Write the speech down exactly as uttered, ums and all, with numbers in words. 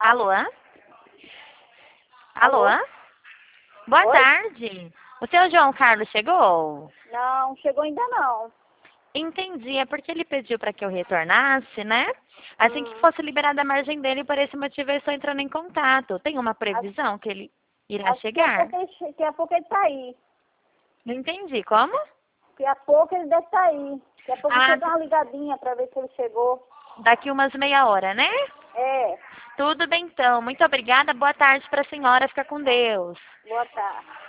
Alô? Alô? Alô? Boa Oi? tarde. O seu João Carlos chegou? Não, chegou ainda não. Entendi, é porque ele pediu para que eu retornasse, né? Assim que Hum, fosse liberada a margem dele, por esse motivo eu estou entrando em contato. Tem uma acho, previsão que ele irá acho que daqui a chegar? pouco ele, che- daqui a pouco ele tá aí. Não entendi, como? Daqui a pouco ele deve estar aí. Daqui a pouco você Ah, dá uma ligadinha pra ver se ele chegou. daqui umas meia hora, né? É, Tudo bem então. Muito obrigada. Boa tarde para a senhora. Fica com Deus. boa tarde.